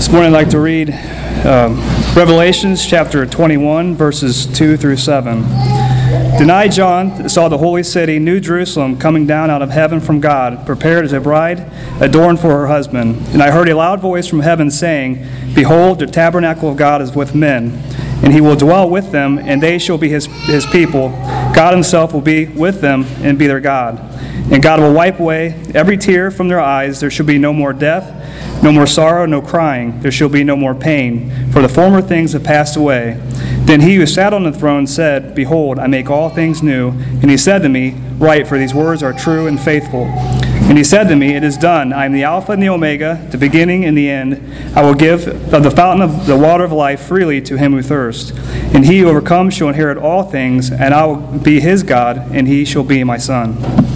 This morning I'd like to read Revelations chapter 21, verses 2 through 7. Then I, John, saw the holy city, New Jerusalem, coming down out of heaven from God, prepared as a bride adorned for her husband. And I heard a loud voice from heaven saying, Behold, the tabernacle of God is with men, and he will dwell with them, and they shall be his people. God himself will be with them and be their God. And God will wipe away every tear from their eyes. There shall be no more death, no more sorrow, no crying. There shall be no more pain, for the former things have passed away. Then he who sat on the throne said, Behold, I make all things new. And he said to me, Write, for these words are true and faithful. And he said to me, It is done. I am the Alpha and the Omega, the beginning and the end. I will give of the fountain of the water of life freely to him who thirsts. And he who overcomes shall inherit all things, and I will be his God, and he shall be my son.